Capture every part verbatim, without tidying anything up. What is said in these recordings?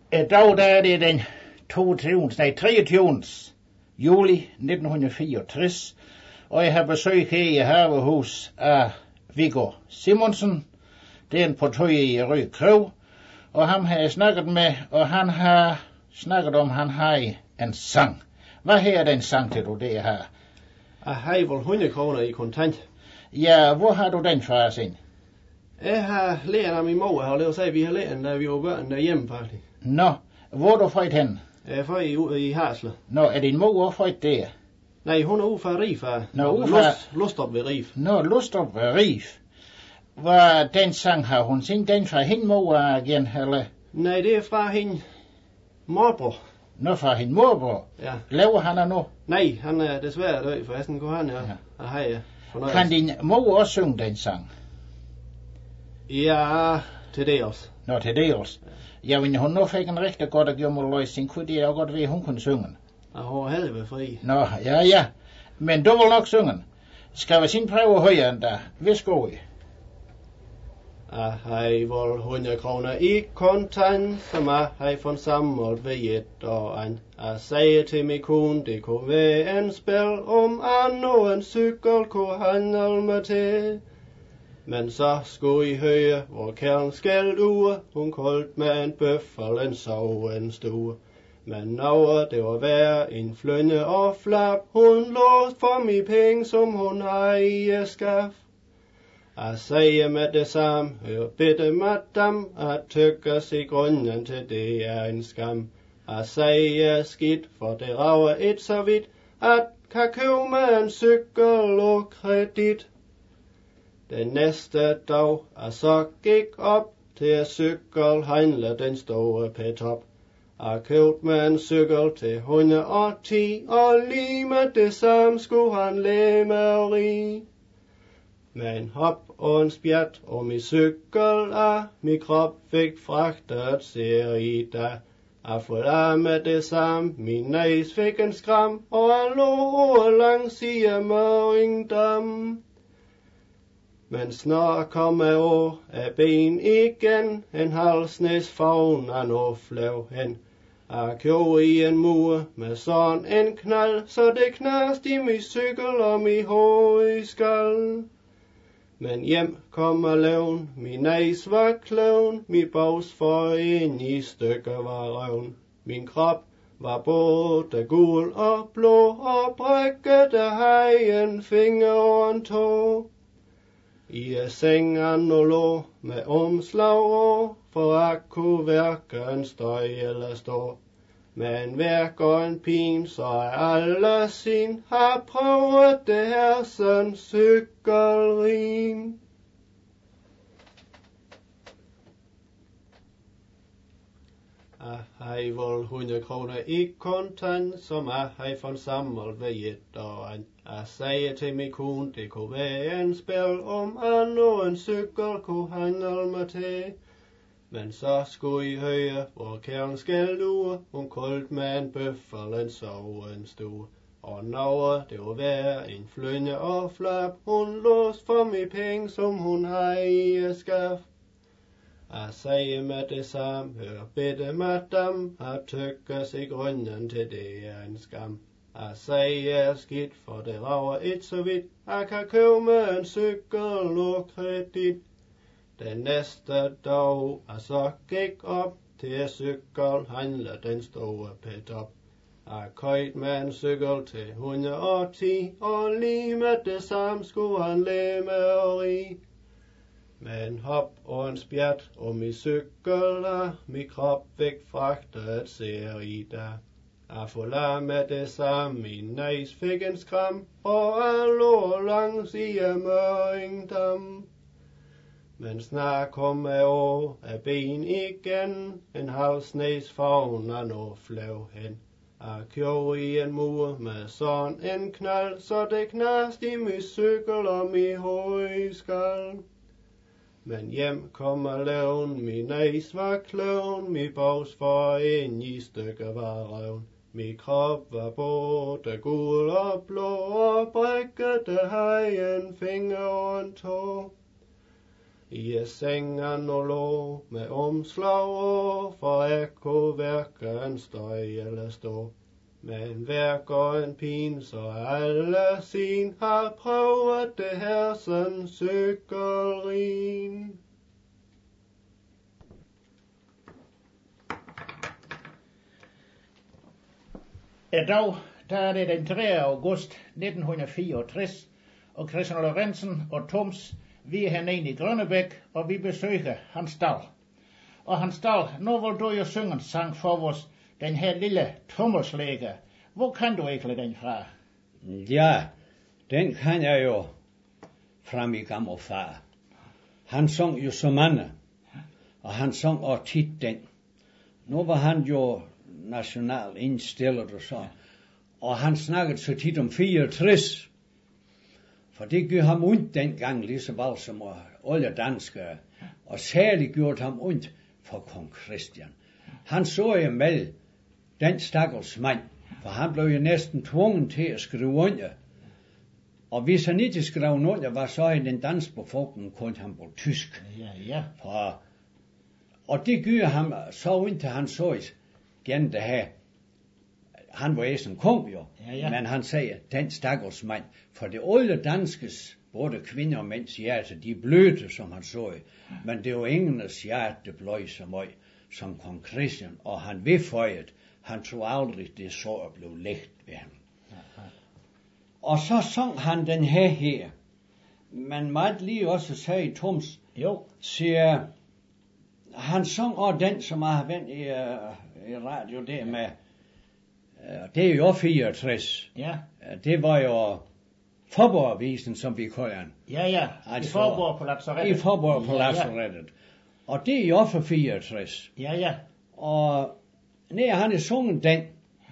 I dag der er det den toogtyvende, nej, treogtyvende juli nitten fireogtres, og jeg har besøg her i Havehus af Viggo Simonsen. Det er en portøj i Rød Krog, og ham har jeg snakket med, og han har snakket om, han har en sang. Hvad her er den sang til du, det her? Jeg har vel hundrede kroner i kontant. Ja, hvor har du den fra, sin? Jeg har lært af min mor, og det vil sige, at vi har lært, da vi var børn derhjemme, faktisk. Nå, hvor er du født hen? Jeg er født i, i Harsle. Nå, er din mor også født der? Nej, hun er ude fra Rif. Nå, ude fra... Lust, Lustrup ved Rif. Nå, Lustrup ved Rif. Hvad den sang har hun sin? Den fra hende mor igen, eller? Nej, det er fra hende morbror. Nå, fra hende morbror? Ja. Lever han nu? Nej, han er desværre død, forresten kunne han, ja. ja. Har jeg fornøjelse. Kan din mor også synge den sang? Ja, til det også. Nå, til det også. Ja, men hun nu fik en rigtig godt at gøre mod løsning, kunne det jo godt ved, at hun kunne synge. Og hun havde været fri. Nå, ja, ja. Men du vil nok synge. Skal vi sin prøve at høre en dag? Værsgo i. Jeg har vel hundrede kroner i kontant, som jeg har fået samlet ved et år an. Jeg sagde til min kone, det kunne være en spil, om an og en cykel kunne handle mig til. Men så skulle I høre, hvor kæren skæld uge, hun koldt med en bøffel, en sov, en stue. Men når det var værre en flønne og flap, hun låst for mi penge, som hun har i skaf. Jeg sagde med det samme, hør bitte madam, at tykkes i grunden til det er en skam. Jeg sagde skidt, for det rager et så vidt, at kan købe med en cykel og kredit. Den næste dag, jeg så gik op til at cykelhandle den store petop. Jeg købte med en cykel til hundrede og ti, og lige med det samme skulle han læge med rig. Med en hop og en spjat og min cykel af, min krop fik fragtet serie da. Jeg forlade med det samme, min næs fik en skram, og jeg lå langs i Møringdam. Men snart kom jeg over af ben igen, en halsnæs favn af nå flav hen. Jeg købte i en mur med sådan en knald, så det knast i min cykel og min hovedskal. Men hjem kom jeg levn, min næs var klovn, min bags for en i stykker var røvn. Min krop var både gul og blå, og brækket af hajen finger og en tå. I sengen og lå med omslag over, for at kunne hverken støj eller stå. Men værk og en pin, så er alle sin, har prøvet det her sådan cykelrim. Jeg har vel hundrede kroner i kontant, som jeg har fået samlet ved et år an. Jeg sagde til min kone, det kunne være en spil, om an og en cykel kunne handle mig til. Men så skulle I høre, hvor kæren skæld uge, hun koldt med en bøffel, en sov, en stue. Og når det var værre en flønne og flap, hun låst for mi penge, som hun har i skaf. Jeg sagde med det samme, hør bitte madam, at tykkes i grunden til det er en skam. Jeg sagde skidt, for det rager et så vidt, jeg kan købe med en cykel og kredit. Den næste dag, jeg så gik op til at cykelhandle den store petop. Jeg købte med en cykel til hundrede og ti, og lige med det samme skulle han læge med rig. Med en hop og en spjat og min cykel af, min krop fik fragtet serie der. Jeg forlade med det samme, min næs fik en skram, og jeg lå langs i Møringdam. Men snart kom jeg over af ben igen, en halsnæs favn af nå flav hen. Jeg købte i en mur med sådan en knald, så det knast i min cykel og min hovedskal. Men hjem kom jeg levn, min næs var klovn, min bags for en i stykker var røvn. Min krop var både gul og blå, og brækket af hajen finger og en tå. I sengen og lå med omslag og for jeg kunne hverken støj eller stå. Men værker en pin, så alle sin har prøvet det her som cykelrin. I dag der er det den tredje august nitten fireogtres, og Christian Lorentzen og Toms, vi er hernede i Grønnebæk, og vi besøger Hans Dahl. Og Hans Dahl, nu vil du jo synge en sang for os, den her lille trommelslæger. Hvor kan du ikke den fra? Ja, den kan jeg jo fra min gamle far. Han sang jo så mange, og han sang også tit den. Nu var han jo national indstillet og så, og han snakkede så tit om fireogtres, for det gjorde ham ondt dengang, lige så vel som alle danskere, og særligt gjorde ham ondt for kong Christian. Han så jo med den stakkels mand, for han blev jo næsten tvunget til at skrive under. Og hvis han ikke skrev under, var så i den danske befolkning kun han på tysk. Ja, ja. For, og det gjorde ham så ondt, han så et gennem det her. Han var ikke en kong jo, ja, ja. Men han sagde, den stakkels mand, for det alle danskes, både kvinder og mænds hjerte, de blødte, som han så, men det var ingenes hjerte bløj så meget, som kong Christian, og han vedføjet, han tror aldrig, det så at blev lægt ved ham. Aha. Og så sang han den her her, men meget lige også sagde Toms, jo, siger, han sang også den, som jeg har vendt i, uh, i radio der med, uh, det er jo fireogtres. Ja. Uh, det var jo Forborgavisen, som vi kalder den. Ja, ja, altså, i Forborg på lazarettet. I Forborg på ja, lazarettet. Ja. Og det er jo for fireogtres. Ja, ja. Og når han er sunget den,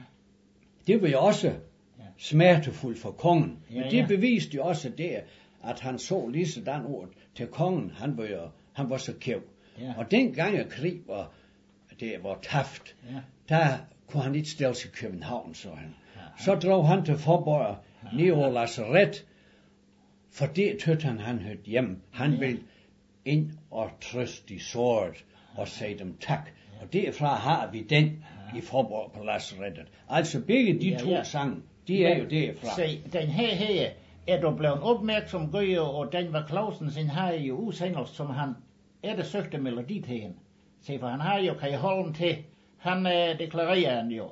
det var jo også smertefuldt for kongen. Ja, Men det ja. beviste jo også det, at han så lige sådan ord til kongen. Han var jo, han var så kæv. Ja. Og dengang at krig var, det var taft, ja. der kunne han ikke stille sig i København, så han. Ja, så drog han til Forborg, ja. Ned over lazaret, for det tøtte han, han hørte hjem. Han ja. Ville ind og trøste de såret og sige dem tak. Ja. Og derfra har vi den ja. I Forborg på lazarettet. Altså begge de ja, to ja. Sange, de er men, jo derfra. Se, den her her er du blevet opmærksom, Gøje, og den var Clausen sin har jo udsendelse, som han er det søgte melodi til hende. Se, for han har jo Kai Holm til, han øh, deklarerer han jo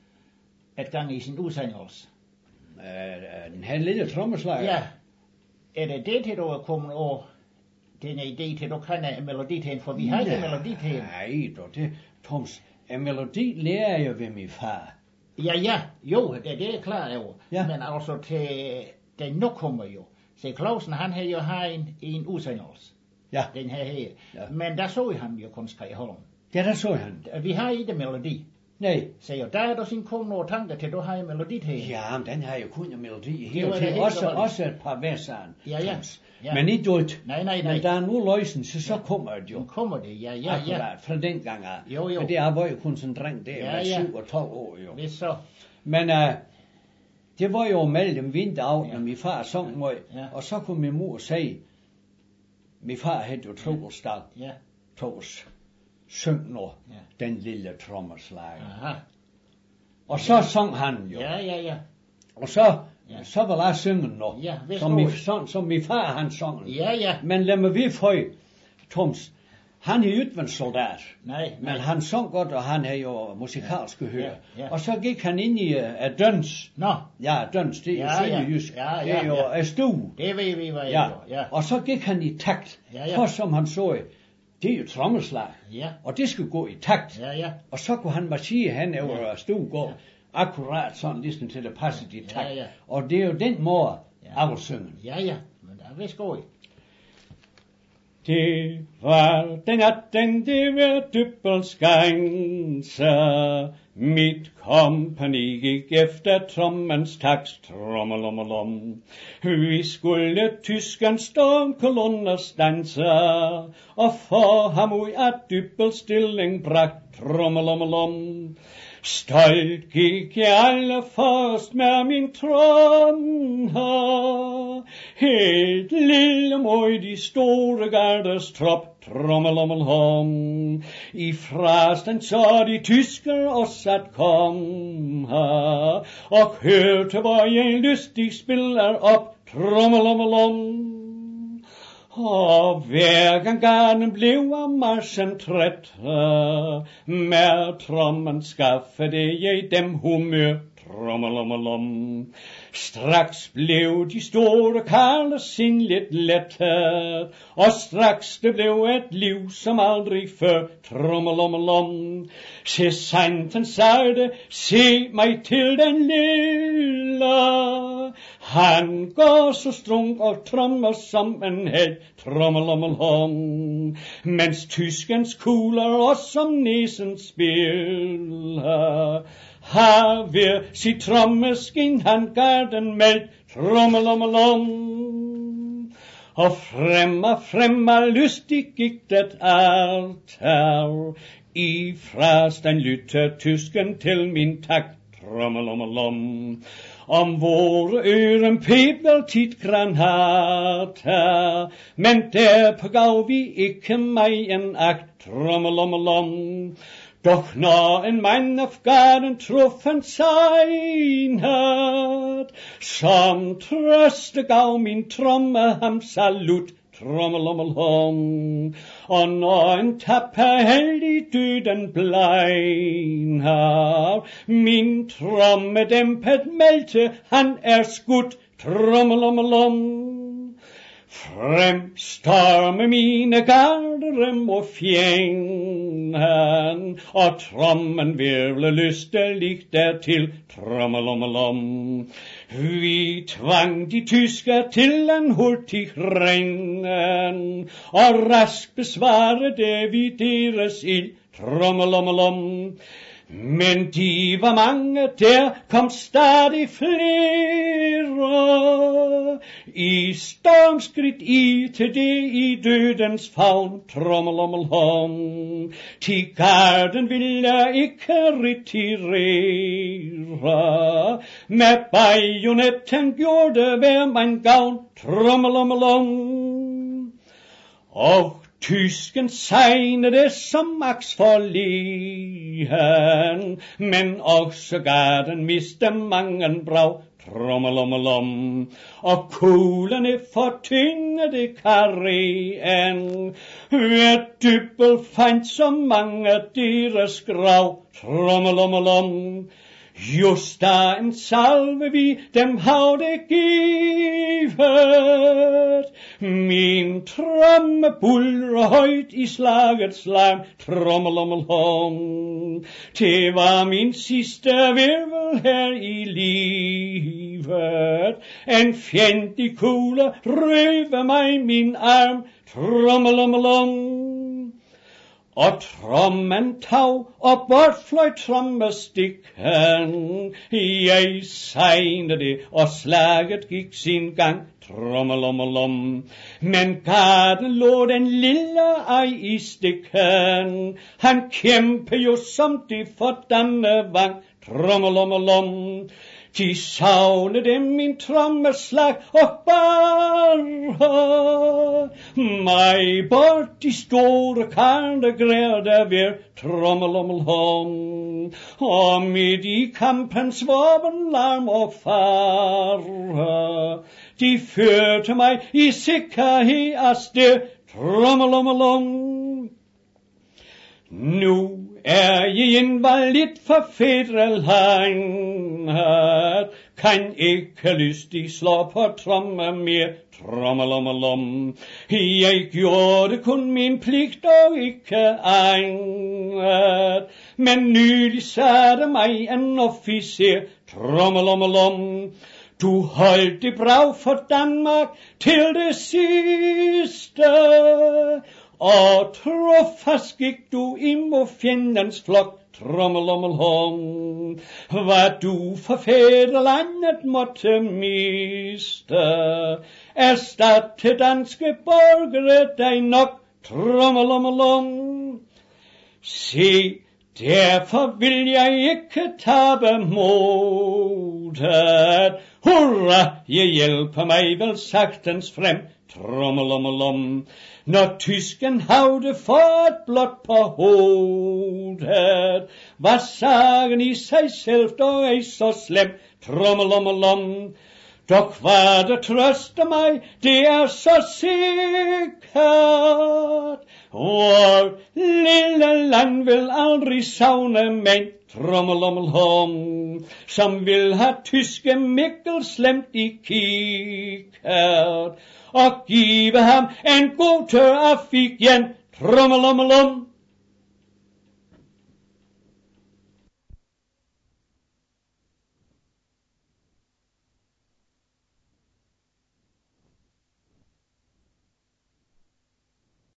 et gang i sin udsendelse. Øh, den her lille trommeslager? Ja. Er det det til, du er kommet over den idé til, du kan en melodi til hende, for vi har ikke melodi til hende. Nej, dog, det, Toms, en melodi lærer jeg ved min far. Ja, ja, jo, det, det er klar over. Ja. Men altså til, den nu kommer jo. Se, Clausen, han har jo har en, en udsendelse. Ja. Den her her. Ja. Men der så han jo kun Kai Holm. Ja, der så han. Vi har ikke melodi. Nej. Så jo, der er der sin kone og tanker til, du har en melodi til. Ja, men den har jo kun en melodi. Det Her til også, også et par verseren. Ja, ja. ja. Men ikke dødt. Nej, nej, nej. Men der er nu løsen, så så ja. Kommer det jo. Nu kommer det, ja, ja, Akkurat, ja. fra den gang af. Jo, jo. Men det er var jo kun sådan en dreng der, ja, med ja. syv og tolv år jo. Hvis så. Men uh, det var jo mellem vinteraften, ja. Og min far sang mig, ja. Og så kunne min mor sige, min far havde jo trobelsdag. Ja. Tos, syng nu, ja. Den lille trommerslager. Aha. Og så sang han jo. Ja, ja, ja. Og så, ja. Så vil jeg synge nu. Ja, som, min, som, som min far han sang. Ja, ja. Men lad mig vi få, Toms, han er jo ikke en soldat. Nej, men nej. Han sang godt, og han er jo musikalsk gehør. Ja, ja. Og så gik han ind i uh, døns. Nå. Ja, døns, det er ja, jo ja. jysk. Ja, ja, det er jo ja. stue. Det ved vi, hvad ja. Jo. Ja. Og så gik han i takt. Ja, ja. For som han så, det er jo trommeslag. Ja. Og det skulle gå i takt. Ja, ja. Og så kunne han marchere hen over ja. stuegård. Ja. Akkurat sådan, ligesom til det passede i takt. Ja, ja. Og det er jo den måde, ja. jeg vil synge. Ja, ja. Men der er vist gå i. Det var den atten, det var dybbelskænse. Mit kompagni gik efter trommens takt, trommelommelom. Vi skulle tyskens stormkolonner stanse, og for ham ud af dybbelstilling bragt, trommelommelom. Stolt gik jeg allerførst med min tromme, helt lille mod de store gardes trop, trommelommelhom. I frasten så de tysker os at komme, og hørte hvor jeg lystig spiller op, trommelommelom. Og hver gang garden blev af marchen træt, med trommen skaffede jeg dem humør, trommelommelom. Straks blev de store karle sindligt lettet, og straks det blev et liv som aldrig før, trommelommelom. Se santen sagde, se mig til den lille, han går så strung og trommer som en helt, trommelommelom. Mens tyskens kugler os som næsen spiller, har ved sit trommeskin han garden meldt, trommelommelom. Og fremma, fremma lystig gik det alt her, i frasten lytter tysken til min takt, trommelommelom. Om vore øren pebler tit granater, men derpå gav vi ikke mig en akt, trommelommelom. Doch når en mand af garden truffen sejnat, som trøste gav min tromme ham salut, trommelommelhom. Og når en tapper heldig døden blejner, min tromme dæmpet meldte, han er skudt, trommelommelom. Frem storme mine garderem og fjenden, og trommen virvle lysteligt dertil, trommelommelom. Vi tvang de tyske til en hurtig rennen, og rask besvarede vi deres ild, trommelommelom. Men de var mange, der kom stadig flere, i stormskridt i til det i dødens favn, trommelommelhom. Til garden ville ikke retirere, med bajonetten gjorde hver man gavn, trommelommelom. Og tysken segnede som aks forligen, men også garden miste mangen brag, trommelommelom. Og kuglerne fortyngede karreen, ved dybbel fandt så mange deres grav, trommelommelom. Just da en salve vi dem havde givet, min tromme buldrer højt i slagets larm, trommelommelhom. Det var min sidste virvel her i livet, en fjendtlig kugle røver mig min arm, trommelommelom. Og trommen tag, og bort fløj trommestikken. Jeg segnede det, og slaget gik sin gang, trommelommelom. Men garden lå den lille ej i stikken. Han kæmpe jo som de fordamne vang, trommelommelom. De savnede min trommeslag og bare mig bort de store karne græder ved, trommelommelhom. Og midt i kampens våbenlarm og fare, de førte mig i sikkerhed afsted, trommelommelom. Nu er jeg invalid for fædrelandet, kan ikke lystig slå på tromme mere, trommelommelom. Jeg gjorde kun min pligt og ikke egnet, men nylig satte mig en officer, trommelommelom. Du holdt det brav for Danmark til det sidste, og trofast gik du imod fjendens flok, trommelommelhom. Hvad du for fædrelandet måtte miste, erstat til danske borgere dig nok, trommelommelom. Se, Derfor vil jeg ikke tabe modet. Hurra, jeg hjælper mig vel sagtens frem. Trommelommelom. Når tysken havde fået blot på hovedet, var sagen i sig selv dog ej så slem. Trommelommelom. Dog var det trøste mig, det er så sikkert. Vor lille land vil aldrig savne mig. Trommelommelom. Som vil have tyske Mikkel slemt i kikkert. Og give ham en god tør af fik igen. Trommelommelom.